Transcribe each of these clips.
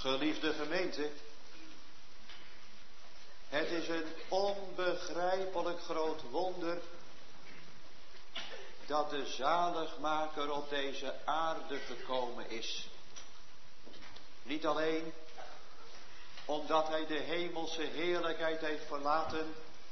Geliefde gemeente, het is een onbegrijpelijk groot wonder dat de zaligmaker op deze aarde gekomen is. Niet alleen omdat hij de hemelse heerlijkheid heeft verlaten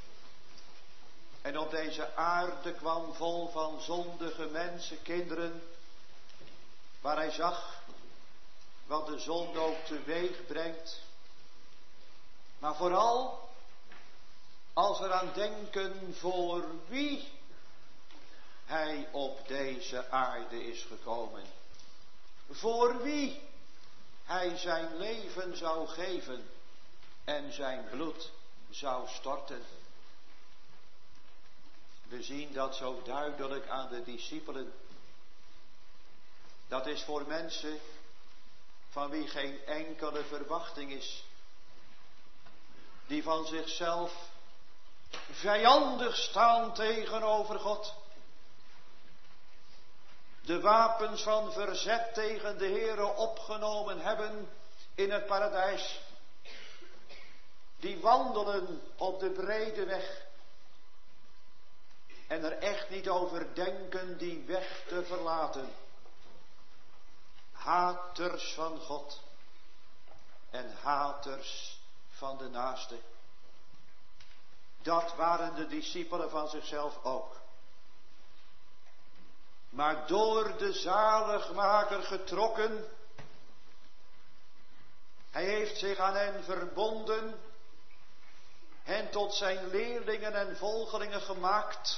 en op deze aarde kwam vol van zondige mensen, kinderen, waar hij zag wat de zonde ook teweeg brengt. Maar vooral als we aan denken voor wie hij op deze aarde is gekomen. Voor wie hij zijn leven zou geven en zijn bloed zou storten. We zien dat zo duidelijk aan de discipelen. Dat is voor mensen van wie geen enkele verwachting is. Die van zichzelf vijandig staan tegenover God. De wapens van verzet tegen de Heere opgenomen hebben in het paradijs. Die wandelen op de brede weg. En er echt niet over denken die weg te verlaten. Haters van God. En haters van de naaste. Dat waren de discipelen van zichzelf ook. Maar door de zaligmaker getrokken. Hij heeft zich aan hen verbonden. Hen tot zijn leerlingen en volgelingen gemaakt.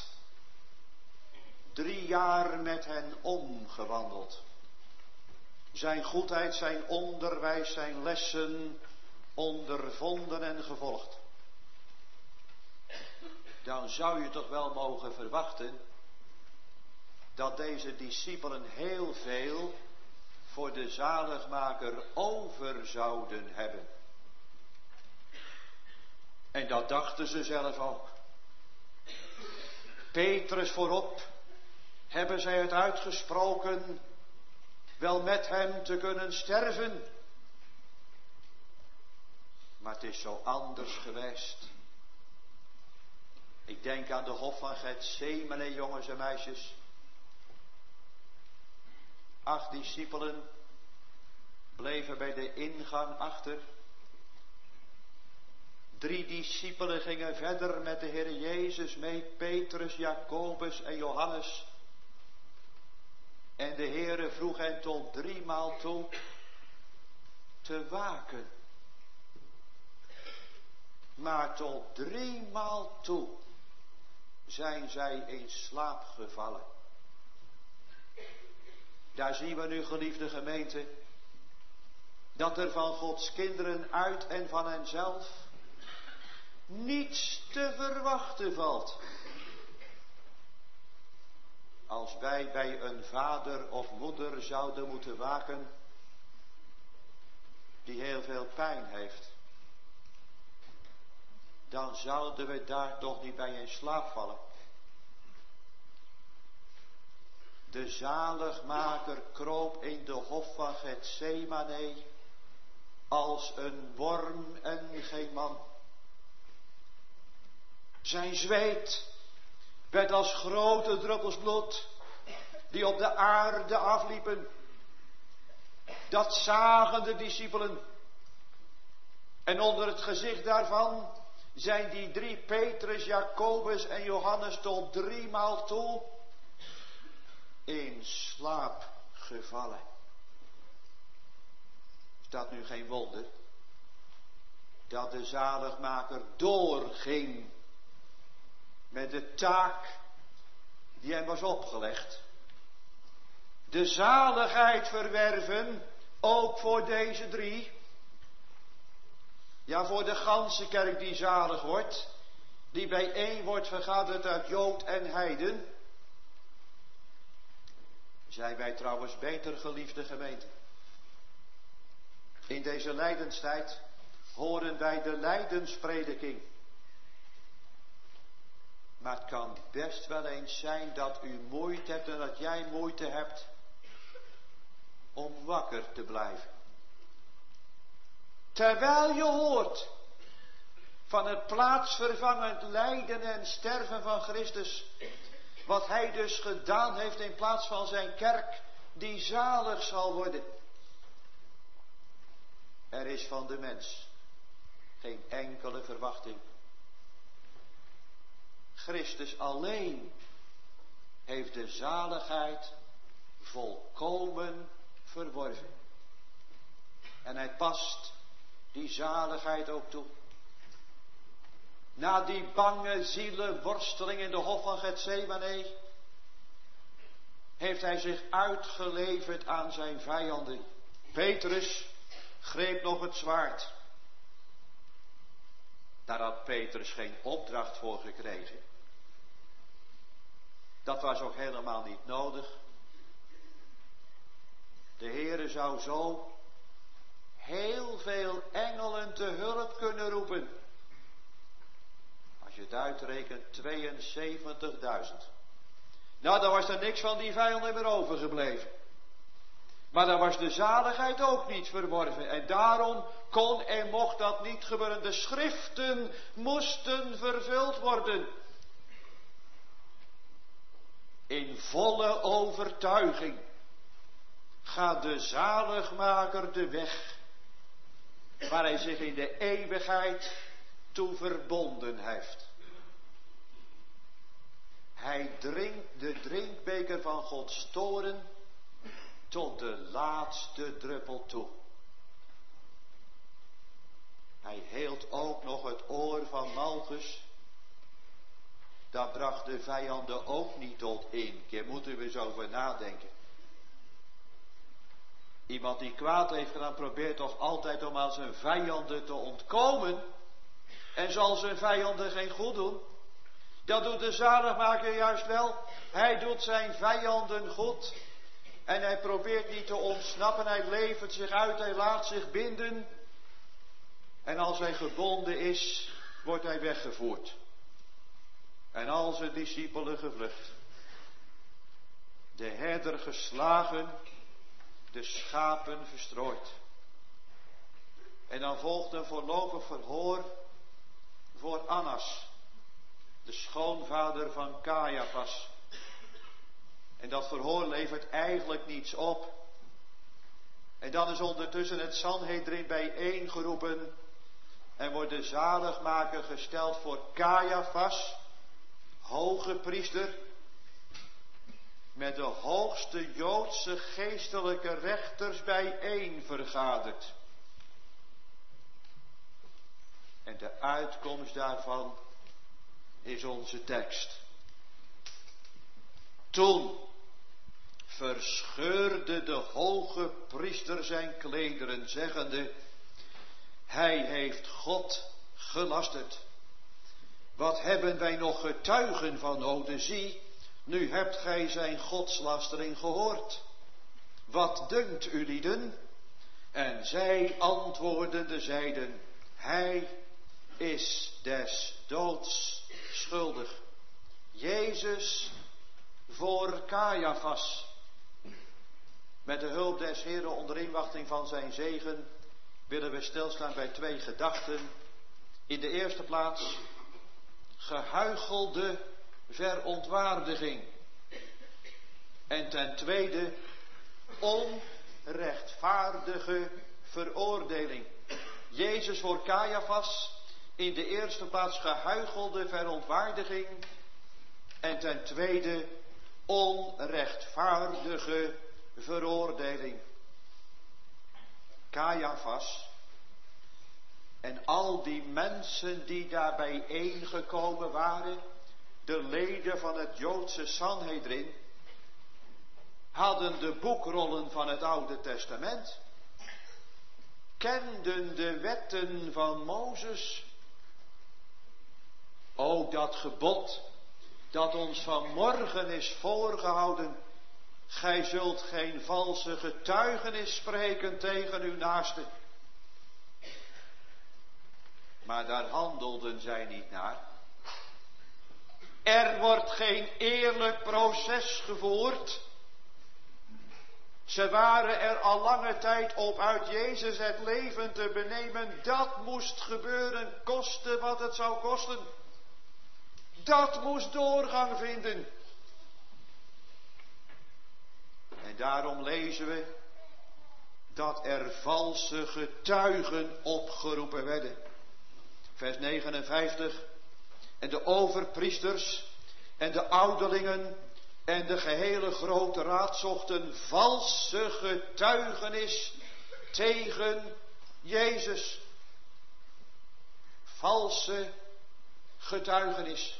3 jaar met hen omgewandeld. Zijn goedheid, zijn onderwijs, zijn lessen ondervonden en gevolgd. Dan zou je toch wel mogen verwachten dat deze discipelen heel veel voor de zaligmaker over zouden hebben. En dat dachten ze zelf ook. Petrus voorop hebben zij het uitgesproken wel met hem te kunnen sterven. Maar het is zo anders geweest. Ik denk aan de hof van Getsemane, jongens en meisjes. 8 discipelen bleven bij de ingang achter. 3 discipelen gingen verder met de Heer Jezus mee. Petrus, Jacobus en Johannes. En de Heere vroeg hen tot 3 maal toe te waken. Maar tot 3 maal toe zijn zij in slaap gevallen. Daar zien we nu, geliefde gemeente, dat er van Gods kinderen uit en van henzelf niets te verwachten valt. Als wij bij een vader of moeder zouden moeten waken die heel veel pijn heeft, dan zouden we daar toch niet bij in slaap vallen. De zaligmaker kroop in de hof van Getsemane als een worm en geen man. Zijn zweet werd als grote druppels bloed die op de aarde afliepen. Dat zagen de discipelen. En onder het gezicht daarvan zijn die 3 Petrus, Jacobus en Johannes tot 3 maal toe in slaap gevallen. Is dat nu geen wonder? Dat de zaligmaker doorging met de taak die hem was opgelegd. De zaligheid verwerven, ook voor deze 3. Ja, voor de ganse kerk die zalig wordt, die bijeen wordt vergaderd uit Jood en heiden. Zijn wij trouwens beter, geliefde gemeente? In deze lijdenstijd horen wij de lijdensprediking. Maar het kan best wel eens zijn dat u moeite hebt en dat jij moeite hebt om wakker te blijven. Terwijl je hoort van het plaatsvervangend lijden en sterven van Christus, wat hij dus gedaan heeft in plaats van zijn kerk, die zalig zal worden. Er is van de mens geen enkele verwachting. Christus alleen heeft de zaligheid volkomen verworven. En hij past die zaligheid ook toe. Na die bange zielenworsteling in de hof van Getsemane heeft hij zich uitgeleverd aan zijn vijanden. Petrus greep nog het zwaard. Daar had Petrus geen opdracht voor gekregen. Dat was ook helemaal niet nodig. De Heere zou zo heel veel engelen te hulp kunnen roepen. Als je het uitrekent, 72.000. Nou, dan was er niks van die vijanden meer overgebleven. Maar dan was de zaligheid ook niet verworven. En daarom kon en mocht dat niet gebeuren. De schriften moesten vervuld worden. In volle overtuiging gaat de zaligmaker de weg waar hij zich in de eeuwigheid toe verbonden heeft. Hij drinkt de drinkbeker van Gods toorn tot de laatste druppel toe. Hij heelt ook nog het oor van Malchus. Dat bracht de vijanden ook niet tot inkeer. Moeten we eens over nadenken. Iemand die kwaad heeft gedaan probeert toch altijd om aan zijn vijanden te ontkomen. En zal zijn vijanden geen goed doen. Dat doet de zaligmaker juist wel. Hij doet zijn vijanden goed. En hij probeert niet te ontsnappen. Hij levert zich uit. Hij laat zich binden. En als hij gebonden is, wordt hij weggevoerd. En al zijn discipelen gevlucht. De herder geslagen, de schapen verstrooid. En dan volgt een voorlopig verhoor voor Annas, de schoonvader van Caiaphas. En dat verhoor levert eigenlijk niets op. En dan is ondertussen het Sanhedrin bijeengeroepen en wordt de zaligmaker gesteld voor Caiaphas, hoge priester, met de hoogste Joodse geestelijke rechters bijeen vergaderd. En de uitkomst daarvan is onze tekst. Toen verscheurde de hoge priester zijn klederen, zeggende: hij heeft God gelasterd. Wat hebben wij nog getuigen van nodig? Zie, nu hebt gij zijn godslastering gehoord. Wat dunkt u lieden? En zij antwoordende zeiden: hij is des doods schuldig. Jezus voor Caiaphas. Met de hulp des Heren onder inwachting van zijn zegen willen we stilstaan bij twee gedachten. In de eerste plaats gehuichelde verontwaardiging. En ten tweede onrechtvaardige veroordeling. Jezus voor Caiaphas. In de eerste plaats gehuichelde verontwaardiging. En ten tweede onrechtvaardige veroordeling. Caiaphas en al die mensen die daar bijeengekomen waren, de leden van het Joodse Sanhedrin, hadden de boekrollen van het Oude Testament, kenden de wetten van Mozes. Ook dat gebod dat ons vanmorgen is voorgehouden: gij zult geen valse getuigenis spreken tegen uw naaste. Maar daar handelden zij niet naar. Er wordt geen eerlijk proces gevoerd. Ze waren er al lange tijd op uit Jezus het leven te benemen. Dat moest gebeuren, koste wat het zou kosten. Dat moest doorgang vinden. En daarom lezen we dat er valse getuigen opgeroepen werden. Vers 59. En de overpriesters en de ouderlingen en de gehele grote raad zochten valse getuigenis tegen Jezus. Valse getuigenis.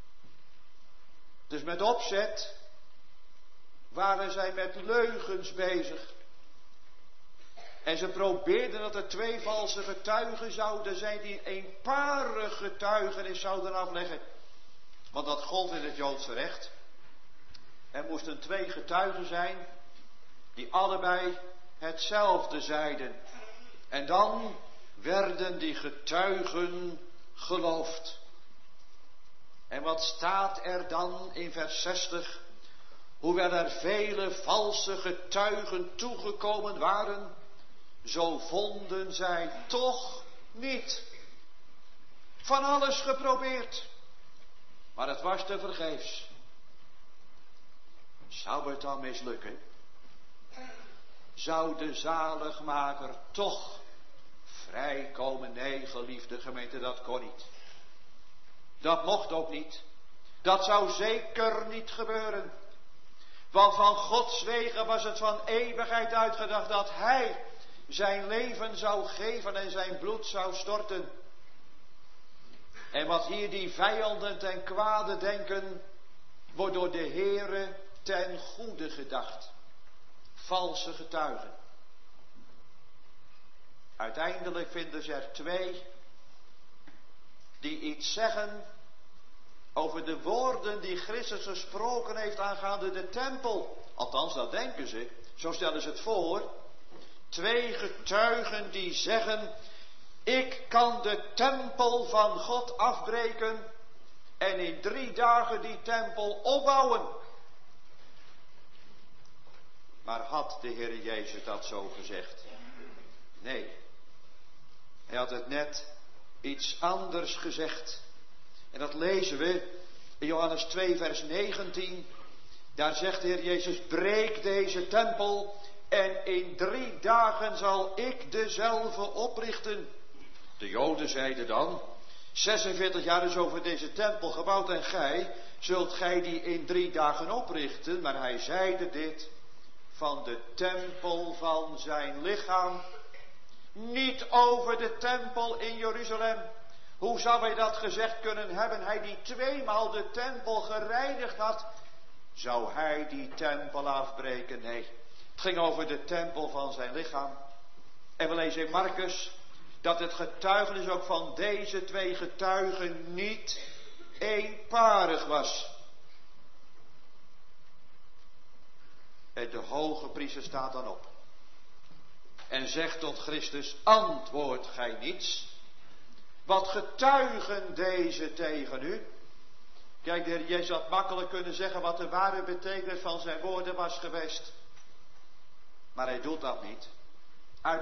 Dus met opzet waren zij met leugens bezig. En ze probeerden dat er 2 valse getuigen zouden zijn die eenparig getuigenis zouden afleggen. Want dat gold in het Joodse recht. Er moesten 2 getuigen zijn die allebei hetzelfde zeiden. En dan werden die getuigen geloofd. En wat staat er dan in vers 60? Hoewel er vele valse getuigen toegekomen waren, zo vonden zij toch niet. Van alles geprobeerd, maar het was tevergeefs. Zou het dan mislukken? Zou de zaligmaker toch vrijkomen? Nee, geliefde gemeente, dat kon niet. Dat mocht ook niet. Dat zou zeker niet gebeuren. Want van Gods wegen was het van eeuwigheid uitgedacht dat Hij zijn leven zou geven en zijn bloed zou storten. En wat hier die vijanden ten kwade denken, wordt door de Heere ten goede gedacht. Valse getuigen. Uiteindelijk vinden ze er 2 die iets zeggen over de woorden die Christus gesproken heeft aangaande de tempel. Althans, dat denken ze. Zo stellen ze het voor. 2 getuigen die zeggen: ik kan de tempel van God afbreken en in 3 dagen die tempel opbouwen. Maar had de Heer Jezus dat zo gezegd? Nee. Hij had het net iets anders gezegd. En dat lezen we in Johannes 2 vers 19. Daar zegt de Heer Jezus: breek deze tempel en in 3 dagen zal ik dezelfde oprichten. De Joden zeiden dan: 46 jaar is over deze tempel gebouwd en zult gij die in 3 dagen oprichten? Maar hij zeide dit van de tempel van zijn lichaam. Niet over de tempel in Jeruzalem. Hoe zou hij dat gezegd kunnen hebben? Hij die 2 maal de tempel gereinigd had, zou hij die tempel afbreken? Nee, het ging over de tempel van zijn lichaam. En we lezen in Markus dat het getuigenis ook van deze 2 getuigen niet eenparig was. En de hoge priester staat dan op en zegt tot Christus: antwoordt gij niets? Wat getuigen deze tegen u? Kijk, de Heer Jezus had makkelijk kunnen zeggen wat de ware betekenis van zijn woorden was geweest. Maar hij doet dat niet. Uit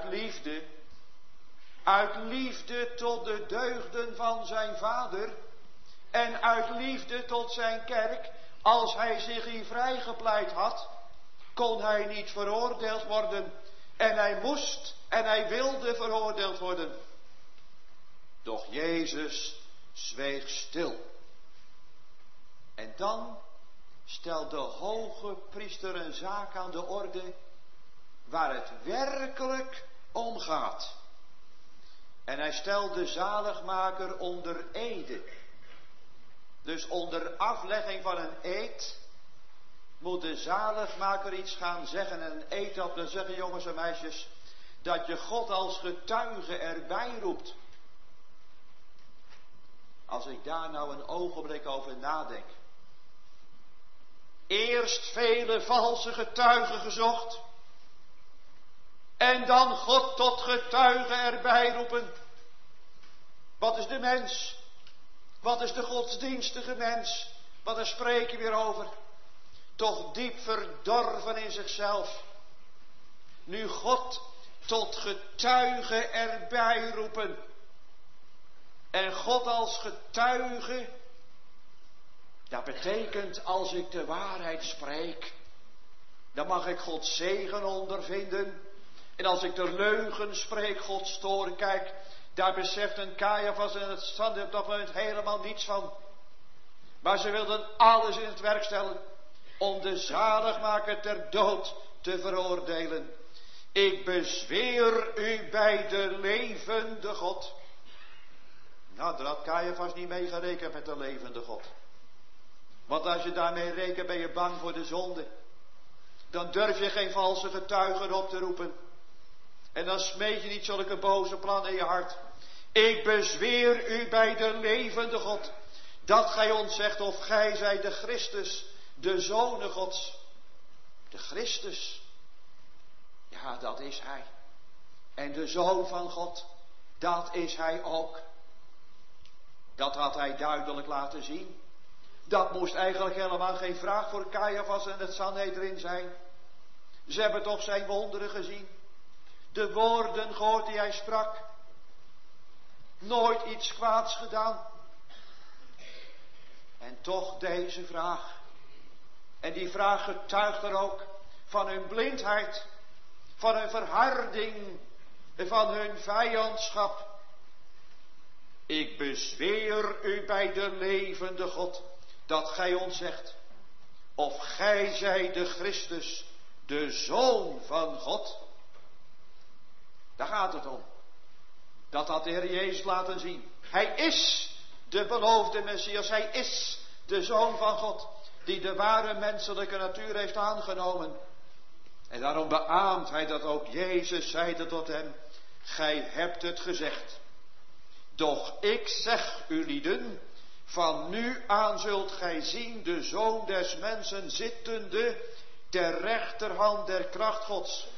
liefde tot de deugden van zijn Vader en uit liefde tot zijn kerk, als hij zich hier vrijgepleit had, kon hij niet veroordeeld worden. En hij moest en hij wilde veroordeeld worden. Doch Jezus zweeg stil. En dan stelt de hoge priester een zaak aan de orde waar het werkelijk om gaat. En hij stelt de zaligmaker onder ede. Dus onder aflegging van een eed moet de zaligmaker iets gaan zeggen. En een eed, dat wil zeggen, jongens en meisjes, dat je God als getuige erbij roept. Als ik daar nou een ogenblik over nadenk. Eerst vele valse getuigen gezocht. En dan God tot getuige erbij roepen. Wat is de mens? Wat is de godsdienstige mens? Wat daar spreken we weer over? Toch diep verdorven in zichzelf. nu God tot getuige erbij roepen. En God als getuige, dat betekent als ik de waarheid spreek, dan mag ik Gods zegen ondervinden. En als ik de leugen spreek, Gods toorn, kijk, daar beseft een Caiaphas en het Sanhedrin toch helemaal niets van. Maar ze wilden alles in het werk stellen om de zaligmaker ter dood te veroordelen. Ik bezweer u bij de levende God. Nou, daar had Caiaphas niet mee gerekend met de levende God. Want als je daarmee rekent, ben je bang voor de zonde. Dan durf je geen valse getuigen op te roepen. En dan smeet je niet zulke boze plannen in je hart. Ik bezweer u bij de levende God, dat gij ons zegt of gij zijt de Christus, de Zoon Gods. De Christus. Ja, dat is hij. En de Zoon van God, dat is hij ook. Dat had hij duidelijk laten zien. Dat moest eigenlijk helemaal geen vraag voor Caiaphas en het Sanhedrin zijn. Ze hebben toch zijn wonderen gezien. De woorden gehoord die hij sprak. Nooit iets kwaads gedaan. En toch deze vraag. En die vraag getuigt er ook van hun blindheid. Van hun verharding. En van hun vijandschap. Ik bezweer u bij de levende God, dat gij ons zegt, of gij zijt de Christus, de Zoon van God. Daar gaat het om. Dat had de Heer Jezus laten zien. Hij is de beloofde Messias. Hij is de Zoon van God, die de ware menselijke natuur heeft aangenomen. En daarom beaamt hij dat ook. Jezus zeide tot hem, gij hebt het gezegd. Doch ik zeg u lieden, van nu aan zult gij zien de Zoon des mensen zittende ter rechterhand der kracht Gods.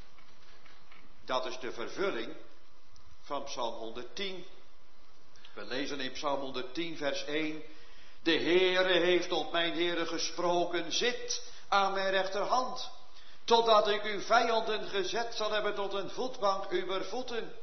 Dat is de vervulling van Psalm 110. We lezen in Psalm 110 vers 1. De Heere heeft tot mijn Heere gesproken, zit aan mijn rechterhand, totdat ik uw vijanden gezet zal hebben tot een voetbank uwer voeten.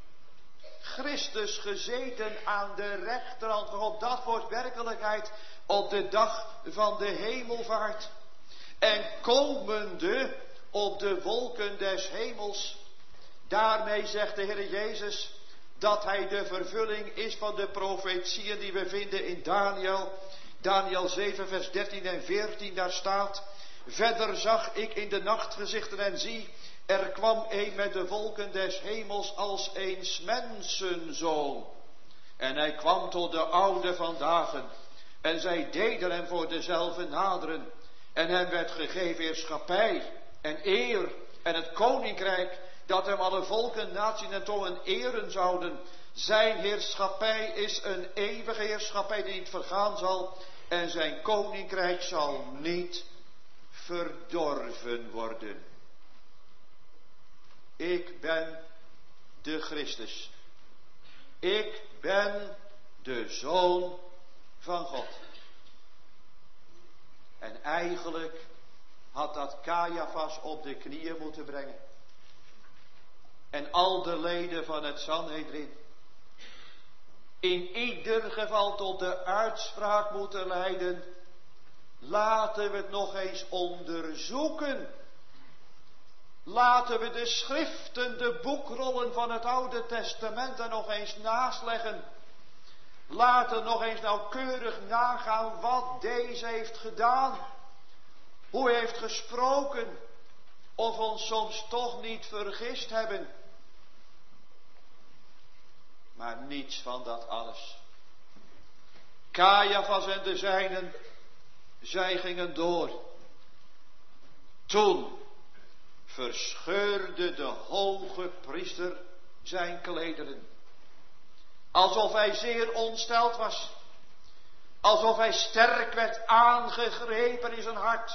Christus gezeten aan de rechterhand van God, dat wordt werkelijkheid op de dag van de hemelvaart. En komende op de wolken des hemels, daarmee zegt de Heer Jezus dat hij de vervulling is van de profetieën die we vinden in Daniel. Daniel 7 vers 13 en 14, daar staat: verder zag ik in de nachtgezichten en zie, er kwam een met de wolken des hemels als een mensenzoon. En hij kwam tot de oude van dagen. En zij deden hem voor dezelfde naderen. En hem werd gegeven heerschappij en eer en het koninkrijk, dat hem alle volken, naties en tongen eren zouden. Zijn heerschappij is een eeuwige heerschappij die niet vergaan zal. En zijn koninkrijk zal niet verdorven worden. Ik ben de Christus. Ik ben de Zoon van God. En eigenlijk had dat Caiaphas op de knieën moeten brengen. En al de leden van het Sanhedrin. In ieder geval tot de uitspraak moeten leiden. Laten we het nog eens onderzoeken. Laten we de schriften, de boekrollen van het Oude Testament er nog eens naast leggen. Laten we nog eens nauwkeurig nagaan wat deze heeft gedaan. Hoe hij heeft gesproken. Of ons soms toch niet vergist hebben. Maar niets van dat alles. Caiaphas en de zijnen, zij gingen door. Toen verscheurde de hoge priester zijn klederen. Alsof hij zeer ontsteld was. Alsof hij sterk werd aangegrepen in zijn hart.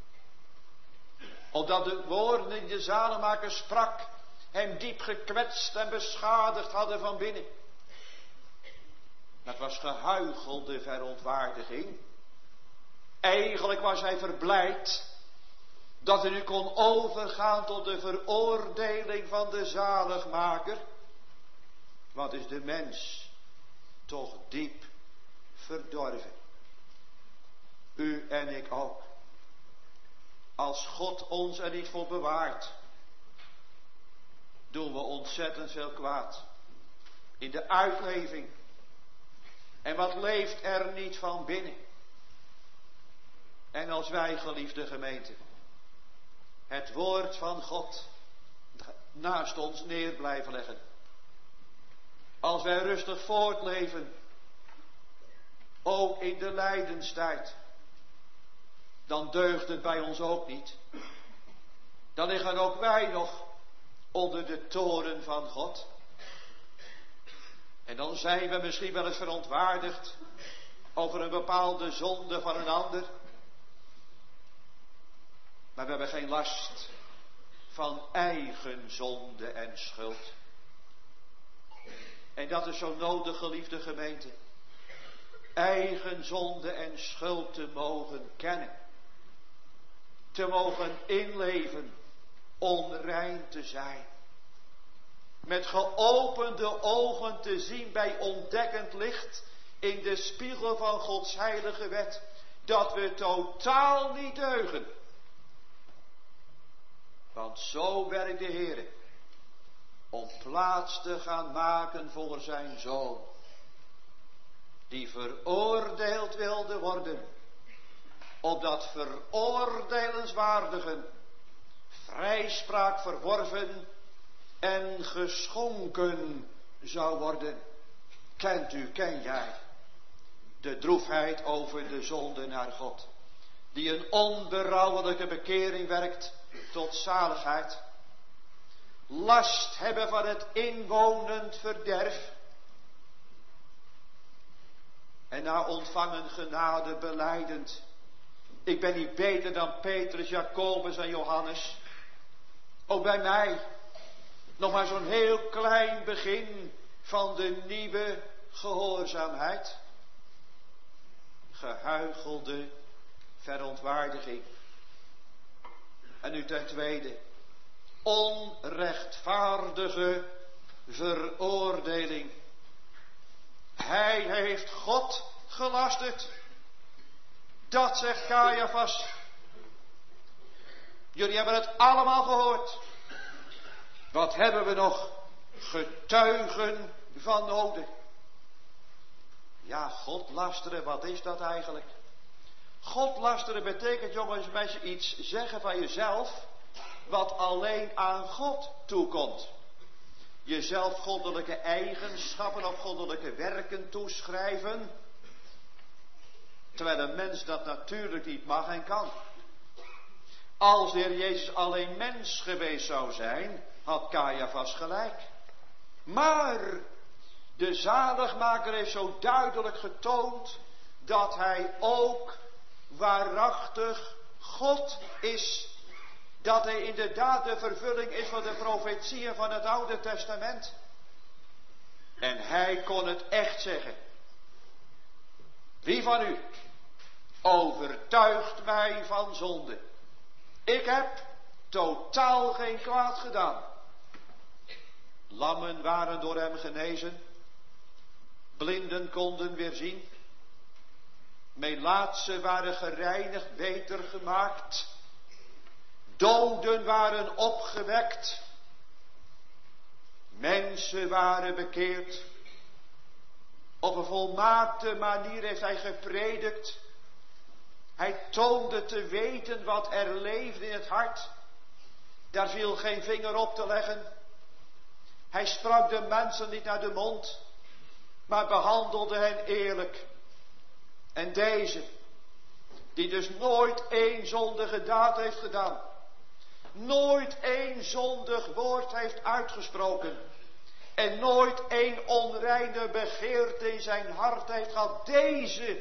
Omdat de woorden die de zaligmaker sprak hem diep gekwetst en beschadigd hadden van binnen. Dat was gehuichelde verontwaardiging. Eigenlijk was hij verblijd Dat u nu kon overgaan tot de veroordeling van de zaligmaker. Wat is de mens toch diep verdorven. U en ik ook. Als God ons er niet voor bewaart, doen we ontzettend veel kwaad. In de uitleving. En wat leeft er niet van binnen? En als wij, geliefde gemeente, het woord van God naast ons neer blijven leggen. Als wij rustig voortleven, ook in de lijdenstijd, dan deugt het bij ons ook niet. Dan liggen ook wij nog onder de toorn van God. En dan zijn we misschien wel eens verontwaardigd over een bepaalde zonde van een ander. Maar we hebben geen last van eigen zonde en schuld. En dat is zo nodig, geliefde gemeente. Eigen zonde en schuld te mogen kennen. Te mogen inleven, onrein te zijn. Met geopende ogen te zien bij ontdekkend licht in de spiegel van Gods heilige wet. Dat we totaal niet deugen. Want zo werkt de Heer. Om plaats te gaan maken voor zijn Zoon. Die veroordeeld wilde worden. Opdat veroordelenswaardigen vrijspraak verworven en geschonken zou worden. Ken jij de droefheid over de zonde naar God, die een onberouwelijke bekering werkt tot zaligheid, last hebben van het inwonend verderf, en na ontvangen genade belijdend: ik ben niet beter dan Petrus, Jacobus en Johannes. Ook bij mij nog maar zo'n heel klein begin van de nieuwe gehoorzaamheid. Gehuichelde verontwaardiging. En nu ten tweede, onrechtvaardige veroordeling. Hij heeft God gelasterd. Dat zegt Caiaphas. Jullie hebben het allemaal gehoord. Wat hebben we nog? Getuigen van nodig. Ja, God lasteren, wat is dat eigenlijk? God lasteren betekent, jongens en meisjes, iets zeggen van jezelf wat alleen aan God toekomt. Jezelf goddelijke eigenschappen of goddelijke werken toeschrijven, terwijl een mens dat natuurlijk niet mag en kan. Als de Heer Jezus alleen mens geweest zou zijn, had Caiaphas gelijk. Maar de zaligmaker heeft zo duidelijk getoond dat hij ook waarachtig God is. Dat hij inderdaad de vervulling is van de profetieën van het Oude Testament. En hij kon het echt zeggen. Wie van u overtuigt mij van zonde? Ik heb totaal geen kwaad gedaan. Lammen waren door hem genezen. Blinden konden weer zien. Melaatsen waren gereinigd, beter gemaakt. Doden waren opgewekt. Mensen waren bekeerd. Op een volmaakte manier heeft hij gepredikt. Hij toonde te weten wat er leefde in het hart. Daar viel geen vinger op te leggen. Hij sprak de mensen niet naar de mond, maar behandelde hen eerlijk. En deze, die dus nooit één zondige daad heeft gedaan, nooit één zondig woord heeft uitgesproken en nooit één onreine begeerte in zijn hart heeft gehad, deze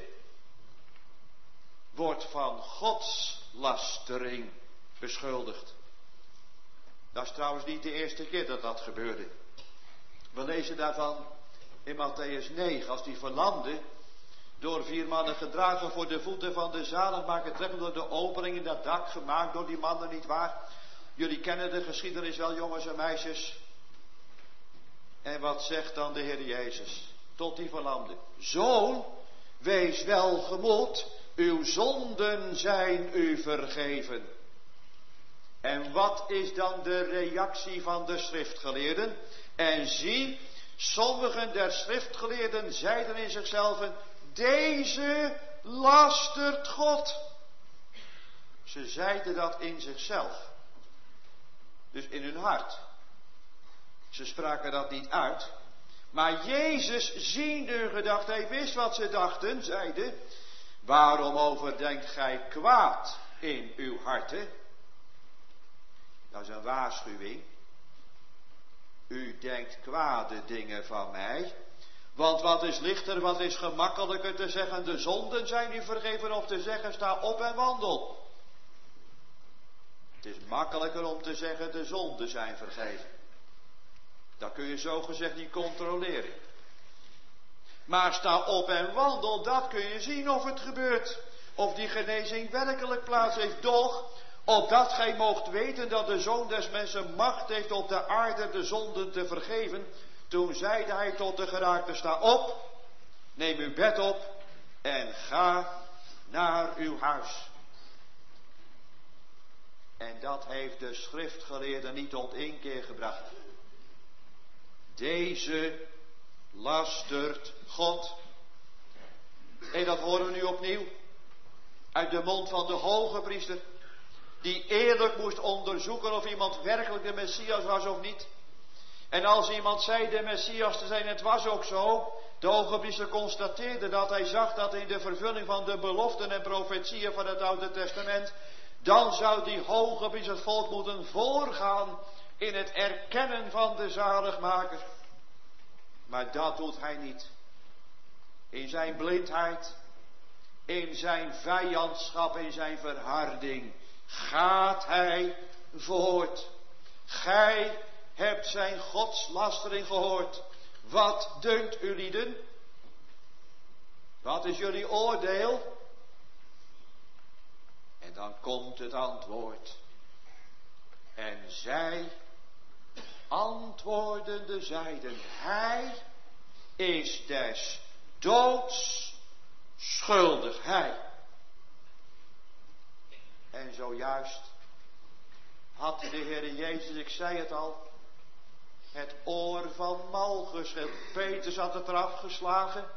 wordt van godslastering beschuldigd. Dat is trouwens niet de eerste keer dat dat gebeurde. We lezen daarvan in Mattheüs 9, als die verlamde door 4 mannen gedragen voor de voeten van de zaligmaker, trekken door de opening in dat dak, gemaakt door die mannen, niet waar? Jullie kennen de geschiedenis wel, jongens en meisjes. En wat zegt dan de Heer Jezus tot die verlamde? Zoon, wees welgemoed, uw zonden zijn u vergeven. En wat is dan de reactie van de schriftgeleerden? En zie, sommigen der schriftgeleerden zeiden in zichzelf: deze lastert God. Ze zeiden dat in zichzelf. Dus in hun hart. Ze spraken dat niet uit. Maar Jezus, ziende hun gedachten, hij wist wat ze dachten, zeide: waarom overdenkt gij kwaad in uw harten? Dat is een waarschuwing. U denkt kwade dingen van mij. Want wat is lichter, wat is gemakkelijker te zeggen: de zonden zijn u vergeven, of te zeggen: sta op en wandel. Het is makkelijker om te zeggen: de zonden zijn vergeven. Dat kun je zo gezegd niet controleren. Maar sta op en wandel, dat kun je zien of het gebeurt. Of die genezing werkelijk plaats heeft. Doch, opdat gij moogt weten dat de Zoon des Mensen macht heeft op de aarde de zonden te vergeven. Toen zeide hij tot de geraakte: sta op, neem uw bed op en ga naar uw huis. En dat heeft de schriftgeleerde niet tot inkeer gebracht. Deze lastert God. En dat horen we nu opnieuw. Uit de mond van de hoge priester. Die eerlijk moest onderzoeken of iemand werkelijk de Messias was of niet. En als iemand zei de Messias te zijn, het was ook zo. De hoge priester constateerde dat, hij zag dat in de vervulling van de beloften en profetieën van het Oude Testament. Dan zou die hoge priester het volk moeten voorgaan in het erkennen van de zaligmaker. Maar dat doet hij niet. In zijn blindheid, in zijn vijandschap, in zijn verharding gaat hij voort. Gij hebt zijn godslastering gehoord. Wat dunkt u lieden? Wat is jullie oordeel? En dan komt het antwoord. En zij antwoordende zeiden: hij is des doods schuldig, hij. En zojuist had de Heer Jezus, ik zei het al, het oor van Malchus. Petrus had het eraf geslagen.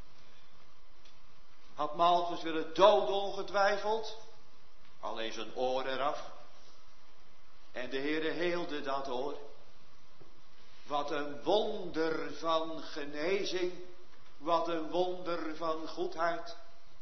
Had Malchus willen doden ongetwijfeld. Alleen zijn oor eraf. En de Heer heelde dat oor. Wat een wonder van genezing. Wat een wonder van goedheid.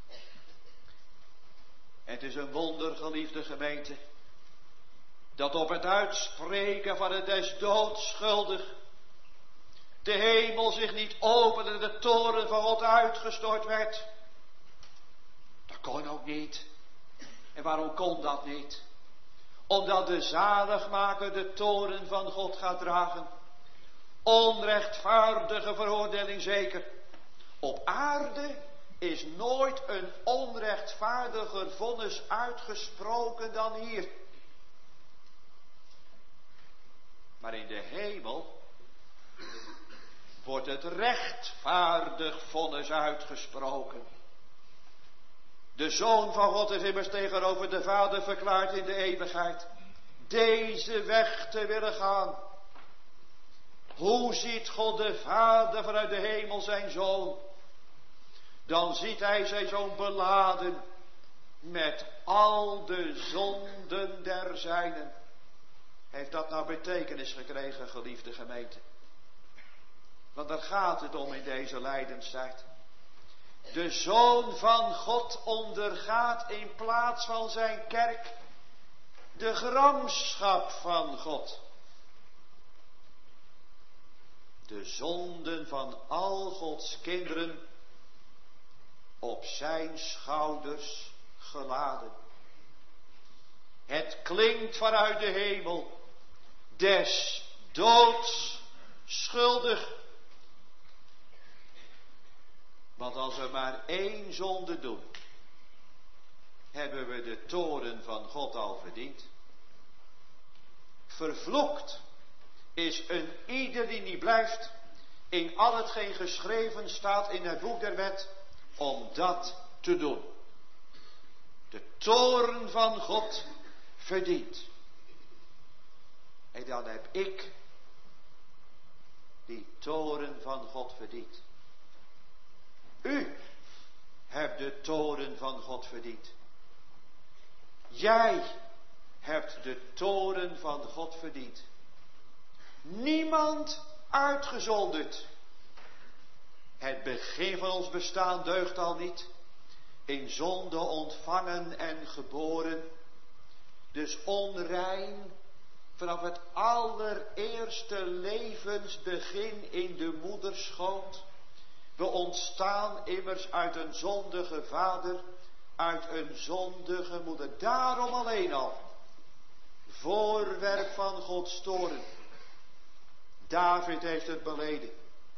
Het is een wonder, geliefde gemeente, dat op het uitspreken van het des doods schuldig de hemel zich niet opende en de toren van God uitgestort werd. Dat kon ook niet. En waarom kon dat niet? Omdat de zaligmaker de toren van God gaat dragen. Onrechtvaardige veroordeling zeker. Op aarde is nooit een onrechtvaardiger vonnis uitgesproken dan hier. Maar in de hemel wordt het rechtvaardig vonnis uitgesproken. De Zoon van God is immers tegenover de Vader verklaard in de eeuwigheid deze weg te willen gaan. Hoe ziet God de Vader vanuit de hemel zijn Zoon? Dan ziet hij zijn Zoon beladen met al de zonden der zijnen. Heeft dat nou betekenis gekregen, geliefde gemeente? Want daar gaat het om in deze lijdenstijd. De Zoon van God ondergaat in plaats van zijn kerk de gramschap van God. De zonden van al Gods kinderen op zijn schouders geladen. Het klinkt vanuit de hemel, des doods schuldig. Want als we maar één zonde doen, hebben we de toorn van God al verdiend. Vervloekt is een ieder die niet blijft in al hetgeen geschreven staat in het boek der wet, om dat te doen. De toorn van God verdient. En dan heb ik die toorn van God verdiend. U hebt de toorn van God verdiend. Jij hebt de toorn van God verdiend. Niemand uitgezonderd. Het begin van ons bestaan deugt al niet. In zonde ontvangen en geboren. Dus onrein vanaf het allereerste levensbegin in de moederschoot. We ontstaan immers uit een zondige vader, uit een zondige moeder. Daarom alleen al, voorwerp van Gods toorn. David heeft het beleden.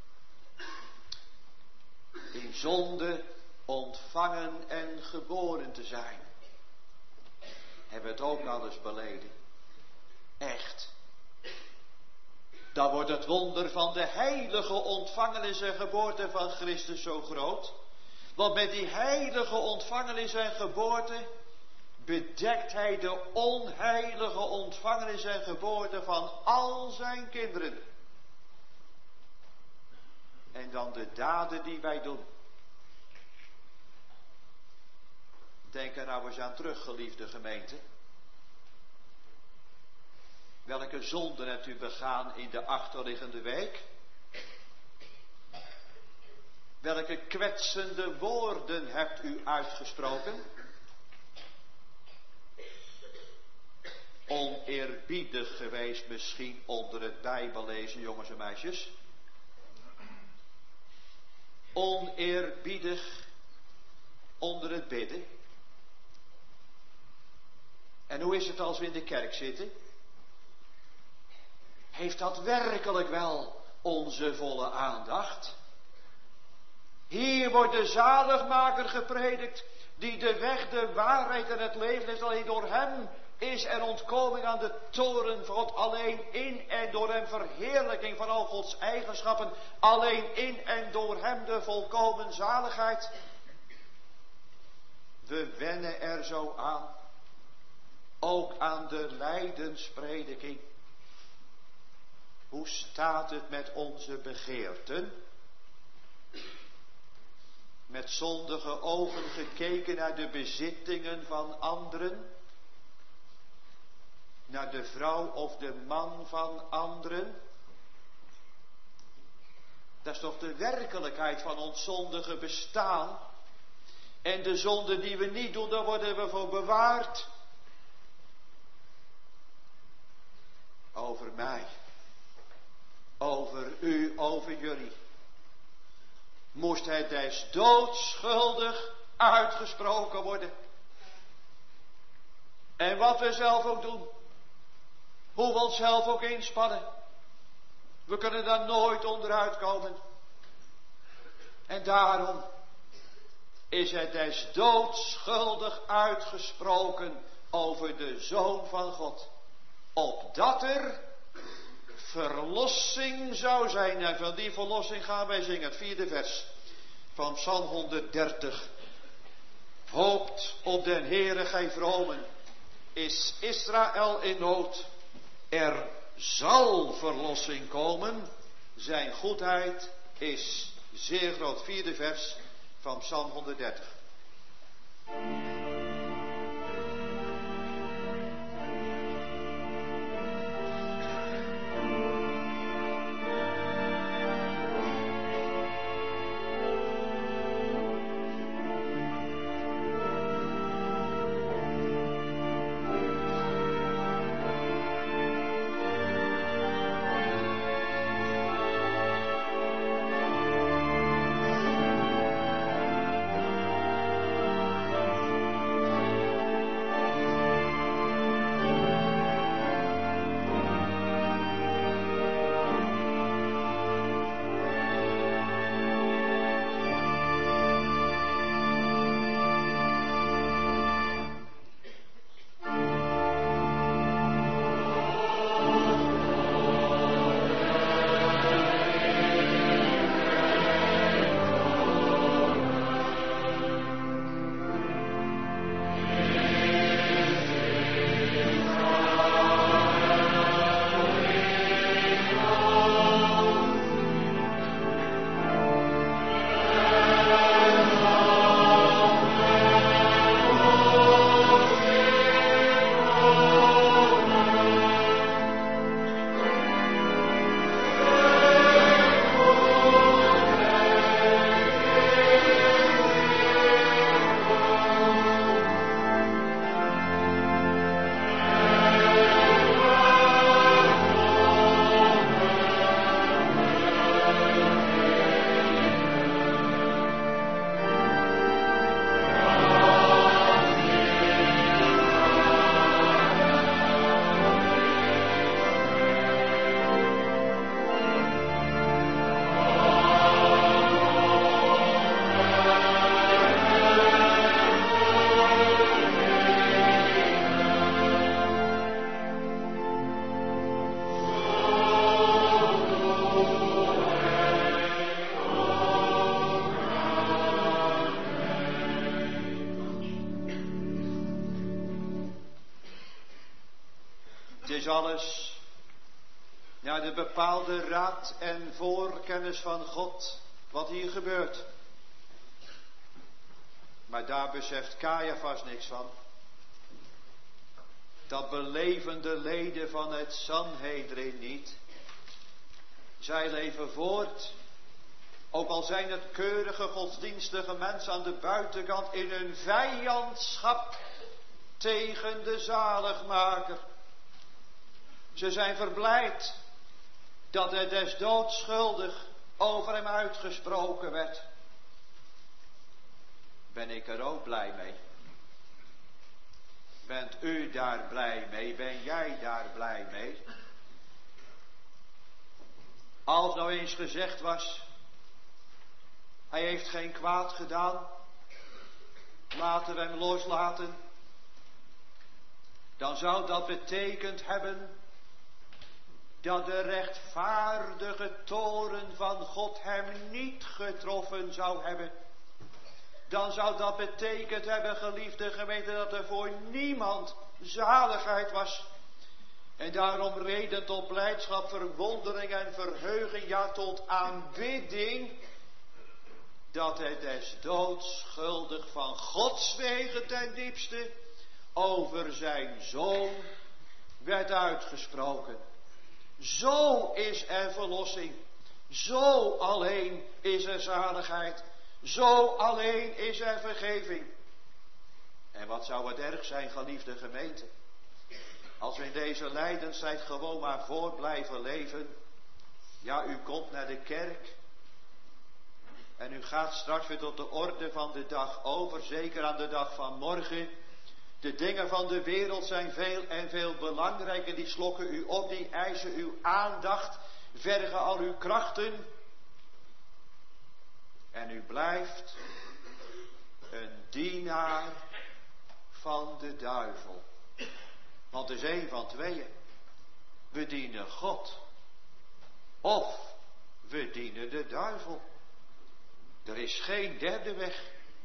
In zonde ontvangen en geboren te zijn. Hebben we het ook al eens beleden. Echt. Dan wordt het wonder van de heilige ontvangenis en geboorte van Christus zo groot. Want met die heilige ontvangenis en geboorte bedekt hij de onheilige ontvangenis en geboorte van al zijn kinderen. En dan de daden die wij doen. Denk er nou eens aan terug, geliefde gemeente. Welke zonde hebt u begaan in de achterliggende week? Welke kwetsende woorden hebt u uitgesproken? Oneerbiedig geweest misschien onder het Bijbellezen, jongens en meisjes. Oneerbiedig onder het bidden. En hoe is het als we in de kerk zitten? Heeft dat werkelijk wel onze volle aandacht? Hier wordt de zaligmaker gepredikt, die de weg, de waarheid en het leven is. Alleen door hem is er ontkoming aan de toorn van God. Alleen in en door hem verheerlijking van al Gods eigenschappen. Alleen in en door hem de volkomen zaligheid. We wennen er zo aan. Ook aan de lijdensprediking. Hoe staat het met onze begeerten? Met zondige ogen gekeken naar de bezittingen van anderen? Naar de vrouw of de man van anderen? Dat is toch de werkelijkheid van ons zondige bestaan? En de zonde die we niet doen, daar worden we voor bewaard. Over mij. Over u, over jullie. Moest het des doods schuldig uitgesproken worden. En wat we zelf ook doen. Hoe we onszelf ook inspannen. We kunnen daar nooit onderuit komen. En daarom is het des doods schuldig uitgesproken over de Zoon van God. Opdat er verlossing zou zijn. En van die verlossing gaan wij zingen. Het 4e vers van Psalm 130. Hoopt op den Heere, gij vromen. Is Israël in nood? Er zal verlossing komen. Zijn goedheid is zeer groot. 4e vers van Psalm 130. alles naar de bepaalde raad en voorkennis van God wat hier gebeurt. Maar daar beseft Caiaphas niks van. Dat beleven de leden van het Sanhedrin niet. Zij leven voort. Ook al zijn het keurige godsdienstige mensen aan de buitenkant in hun vijandschap tegen de zaligmaker. Ze zijn verblijd dat er des doods schuldig over hem uitgesproken werd. Ben ik er ook blij mee? Bent u daar blij mee? Ben jij daar blij mee? Als nou eens gezegd was, hij heeft geen kwaad gedaan, laten we hem loslaten. Dan zou dat betekend hebben dat de rechtvaardige toorn van God hem niet getroffen zou hebben. Dan zou dat betekend hebben, geliefde gemeente, dat er voor niemand zaligheid was. En daarom reden tot blijdschap, verwondering en verheuging, ja tot aanbidding, dat het des doods schuldig van Gods wegen ten diepste over zijn zoon werd uitgesproken. Zo is er verlossing. Zo alleen is er zaligheid. Zo alleen is er vergeving. En wat zou het erg zijn, geliefde gemeente, als we in deze lijdenstijd gewoon maar voort blijven leven. Ja, u komt naar de kerk en u gaat straks weer tot de orde van de dag over, zeker aan de dag van morgen. De dingen van de wereld zijn veel en veel belangrijker. Die slokken u op, die eisen uw aandacht, vergen al uw krachten. En u blijft een dienaar van de duivel. Want het is één van tweeën. We dienen God. Of we dienen de duivel. Er is geen derde weg.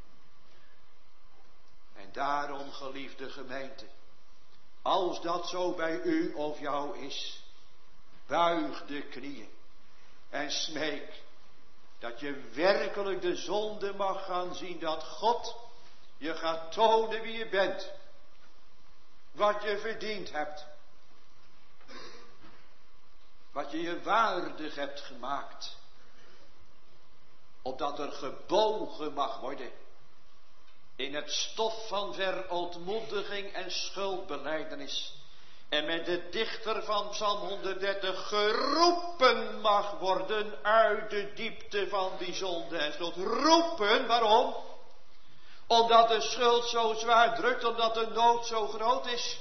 En daarom, geliefde gemeente, als dat zo bij u of jou is, buig de knieën en smeek dat je werkelijk de zonde mag gaan zien, dat God je gaat tonen wie je bent, wat je verdiend hebt, wat je je waardig hebt gemaakt, opdat er gebogen mag worden in het stof van verootmoediging en schuldbelijdenis. En met de dichter van Psalm 130 geroepen mag worden uit de diepte van die zonde en schuld. Roepen, waarom? Omdat de schuld zo zwaar drukt, omdat de nood zo groot is.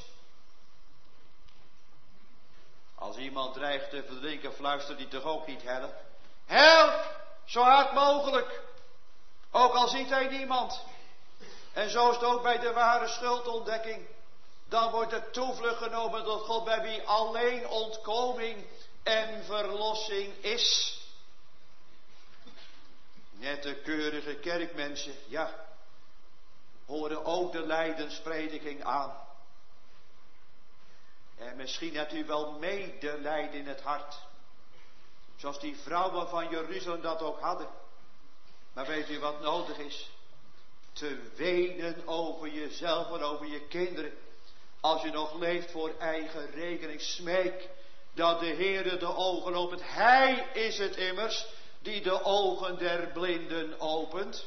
Als iemand dreigt te verdrinken, fluistert hij toch ook niet help. Help, zo hard mogelijk. Ook al ziet hij niemand. En zo is het ook bij de ware schuldontdekking. Dan wordt de toevlucht genomen tot God, bij wie alleen ontkoming en verlossing is. Net de keurige kerkmensen, ja, horen ook de lijdensprediking aan. En misschien hebt u wel medelijden in het hart. Zoals die vrouwen van Jeruzalem dat ook hadden. Maar weet u wat nodig is? Te wenen over jezelf en over je kinderen. Als je nog leeft voor eigen rekening, smeek dat de Heere de ogen opent. Hij is het immers die de ogen der blinden opent.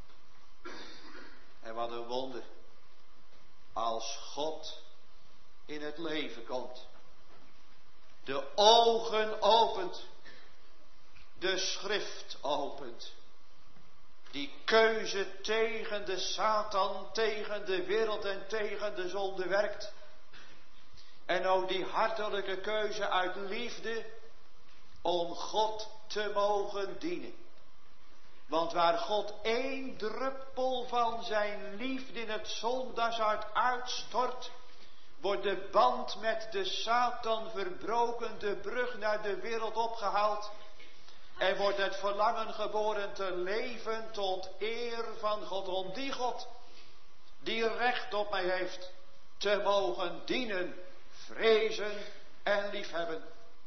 En wat een wonder. Als God in het leven komt. De ogen opent. De schrift opent. Die keuze tegen de Satan, tegen de wereld en tegen de zonde werkt. En ook die hartelijke keuze uit liefde om God te mogen dienen. Want waar God één druppel van zijn liefde in het zondagshart uitstort, wordt de band met de Satan verbroken, de brug naar de wereld opgehaald. En wordt het verlangen geboren te leven tot eer van God. Om die God die recht op mij heeft te mogen dienen, vrezen en liefhebben.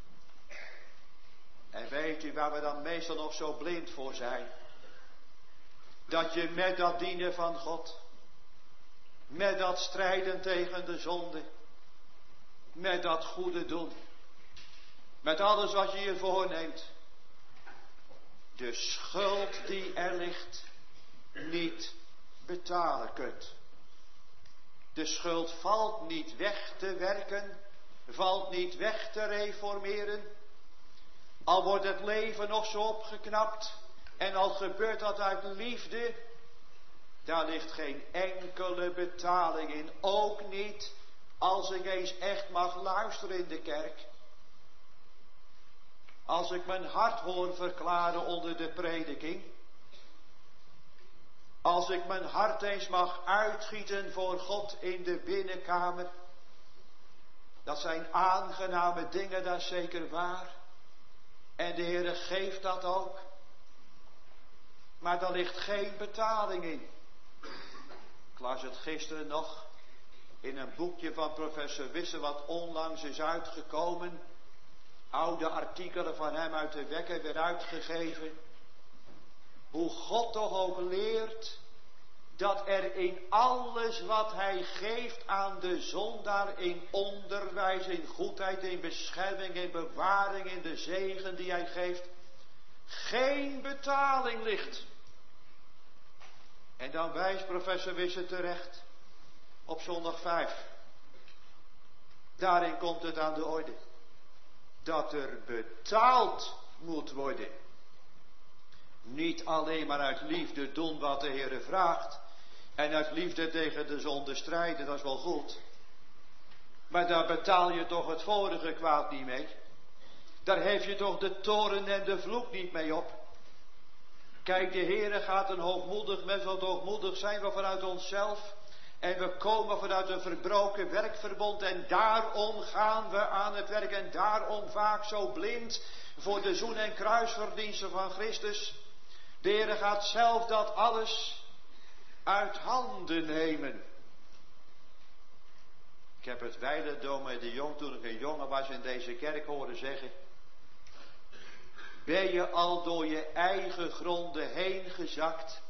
En weet u waar we dan meestal nog zo blind voor zijn? Dat je met dat dienen van God, met dat strijden tegen de zonde, met dat goede doen, met alles wat je je voorneemt, de schuld die er ligt niet betalen kunt. De schuld valt niet weg te werken, valt niet weg te reformeren. Al wordt het leven nog zo opgeknapt en al gebeurt dat uit liefde, daar ligt geen enkele betaling in. Ook niet als ik eens echt mag luisteren in de kerk. Als ik mijn hart hoor verklaren onder de prediking. Als ik mijn hart eens mag uitgieten voor God in de binnenkamer. Dat zijn aangename dingen, dat is zeker waar. En de Heere geeft dat ook. Maar daar ligt geen betaling in. Ik las het gisteren nog in een boekje van professor Wisse wat onlangs is uitgekomen. Oude artikelen van hem uit de Wekker weer uitgegeven. Hoe God toch ook leert dat er in alles wat hij geeft aan de zondaar, in onderwijs, in goedheid, in bescherming, in bewaring, in de zegen die hij geeft, geen betaling ligt. En dan wijst professor Wisse terecht op zondag 5. Daarin komt het aan de orde. Dat er betaald moet worden. Niet alleen maar uit liefde doen wat de Heere vraagt. En uit liefde tegen de zonde strijden, dat is wel goed. Maar daar betaal je toch het vorige kwaad niet mee. Daar hef je toch de toorn en de vloek niet mee op. Kijk, de Heere gaat een hoogmoedig mens, want hoogmoedig zijn we vanuit onszelf. En we komen vanuit een verbroken werkverbond en daarom gaan we aan het werk. En daarom vaak zo blind voor de zoen- en kruisverdiensten van Christus. De Heere gaat zelf dat alles uit handen nemen. Ik heb het wijlen dominee de Jong, toen ik een jongen was, in deze kerk horen zeggen. Ben je al door je eigen gronden heen gezakt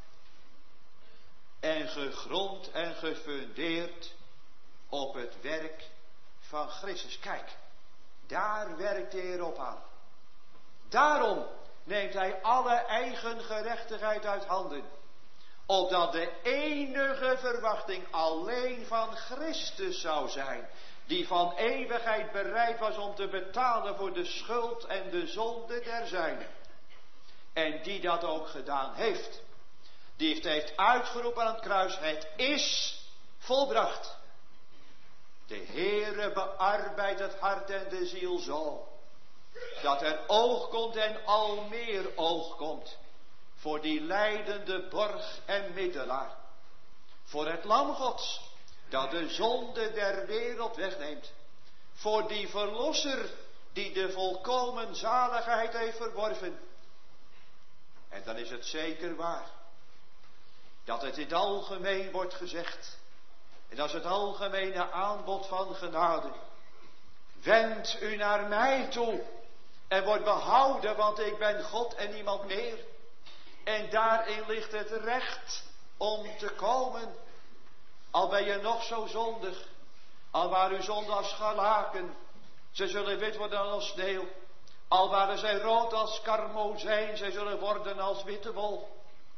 en gegrond en gefundeerd op het werk van Christus? Kijk, daar werkt de Heer op aan. Daarom neemt hij alle eigen gerechtigheid uit handen. Opdat de enige verwachting alleen van Christus zou zijn. Die van eeuwigheid bereid was om te betalen voor de schuld en de zonde der zijnen. En die dat ook gedaan heeft. Die heeft uitgeroepen aan het kruis. Het is volbracht. De Heere bearbeidt het hart en de ziel zo. Dat er oog komt en al meer oog komt. Voor die lijdende borg en middelaar. Voor het lam Gods. Dat de zonde der wereld wegneemt. Voor die verlosser die de volkomen zaligheid heeft verworven. En dan is het zeker waar. Dat het in het algemeen wordt gezegd. En dat is het algemene aanbod van genade. Wend u naar mij toe. En word behouden, want ik ben God en niemand meer. En daarin ligt het recht om te komen. Al ben je nog zo zondig. Al waren uw zonden als scharlaken. Ze zullen wit worden als sneeuw. Al waren zij rood als karmozijn. Zij zullen worden als witte wol.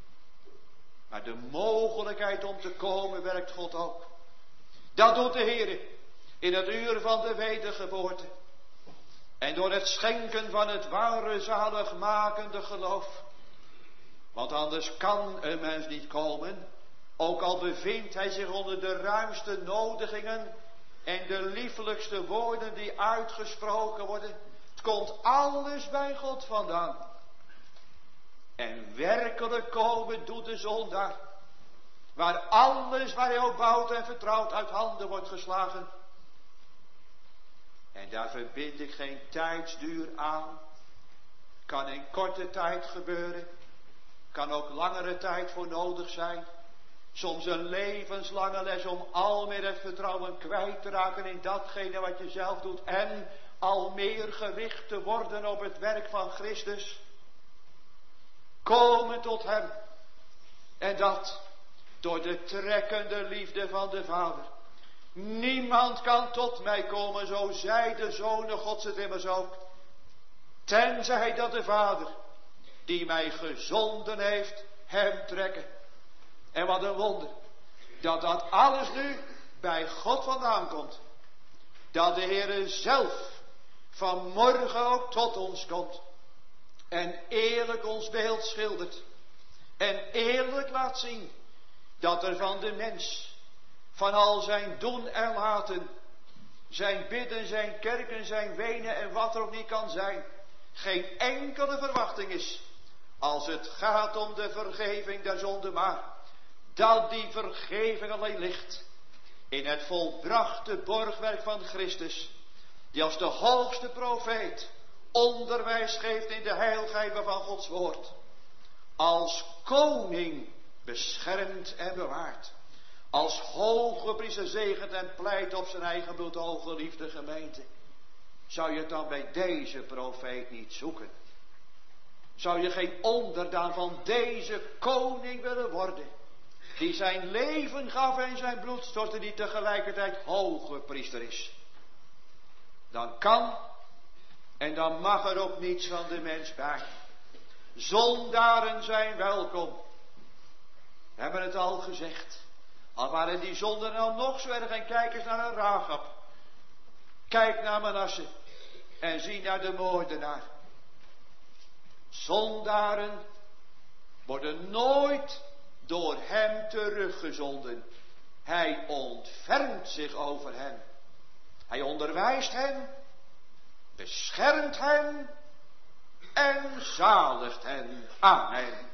Maar de mogelijkheid om te komen werkt God ook. Dat doet de Heer in het uur van de wedergeboorte. En door het schenken van het ware zaligmakende geloof. Want anders kan een mens niet komen. Ook al bevindt hij zich onder de ruimste nodigingen. En de liefelijkste woorden die uitgesproken worden. Het komt alles bij God vandaan. En werkelijk komen doet de zondaar. Waar alles waar hij op bouwt en vertrouwt uit handen wordt geslagen. En daar verbind ik geen tijdsduur aan. Kan in korte tijd gebeuren. Kan ook langere tijd voor nodig zijn. Soms een levenslange les om al meer het vertrouwen kwijt te raken in datgene wat je zelf doet. En al meer gericht te worden op het werk van Christus. Komen tot hem. En dat door de trekkende liefde van de Vader. Niemand kan tot mij komen, zo zei de Zoon Gods het immers ook. Tenzij dat de Vader, die mij gezonden heeft, hem trekken. En wat een wonder, dat dat alles nu bij God vandaan komt. Dat de Heere zelf vanmorgen ook tot ons komt. En eerlijk ons beeld schildert. En eerlijk laat zien dat er van de mens, van al zijn doen en laten, zijn bidden, zijn kerken, zijn wenen en wat er ook niet kan zijn, geen enkele verwachting is. Als het gaat om de vergeving der zonde, maar dat die vergeving alleen ligt in het volbrachte borgwerk van Christus, die als de hoogste profeet onderwijs geeft in de heiligheid van Gods woord, als koning beschermt en bewaart, als hoge priester zegent en pleit op zijn eigen bloed, o geliefde gemeente. Zou je het dan bij deze profeet niet zoeken? Zou je geen onderdaan van deze koning willen worden, die zijn leven gaf en zijn bloed stortte, die tegelijkertijd hoge priester is? Dan kan en dan mag er ook niets van de mens bij. Zondaren zijn welkom. We hebben het al gezegd. Al waren die zondaren nou nog zo erg, en kijk eens naar een Rahab. Kijk naar Manasse en zie naar de moordenaar. Zondaren worden nooit door hem teruggezonden. Hij ontfermt zich over hen. Hij onderwijst hen, beschermt hen en zaligt hen. Amen.